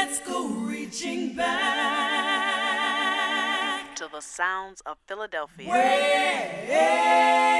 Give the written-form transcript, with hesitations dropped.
Let's go reaching back to the sounds of Philadelphia. way